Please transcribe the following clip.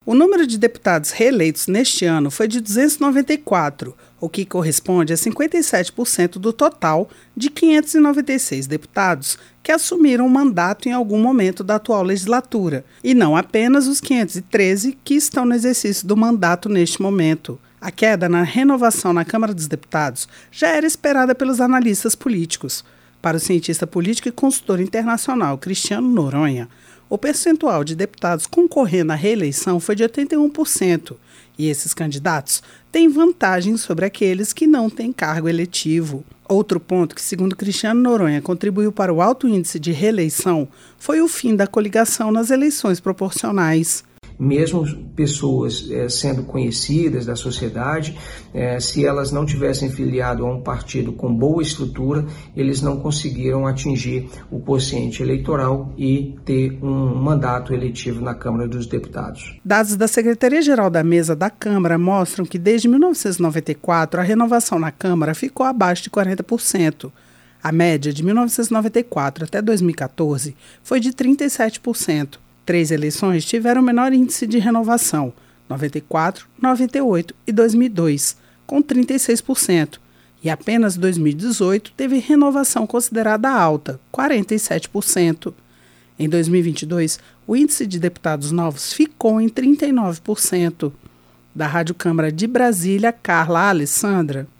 O número de deputados reeleitos neste ano foi de 294, o que corresponde a 57% do total de 596 deputados que assumiram o mandato em algum momento da atual legislatura, e não apenas os 513 que estão no exercício do mandato neste momento. A queda na renovação na Câmara dos Deputados já era esperada pelos analistas políticos. Para o cientista político e consultor internacional Cristiano Noronha, o percentual de deputados concorrendo à reeleição foi de 81%, e esses candidatos têm vantagem sobre aqueles que não têm cargo eletivo. Outro ponto que, segundo Cristiano Noronha, contribuiu para o alto índice de reeleição foi o fim da coligação nas eleições proporcionais. Mesmo pessoas sendo conhecidas da sociedade, se elas não tivessem filiado a um partido com boa estrutura, eles não conseguiram atingir o quociente eleitoral e ter um mandato eletivo na Câmara dos Deputados. Dados da Secretaria-Geral da Mesa da Câmara mostram que desde 1994 a renovação na Câmara ficou abaixo de 40%. A média de 1994 até 2014 foi de 37%. 3 eleições tiveram o menor índice de renovação, 94, 98 e 2002, com 36%, e apenas 2018 teve renovação considerada alta, 47%. Em 2022, o índice de deputados novos ficou em 39%. Da Rádio Câmara de Brasília, Carla Alessandra.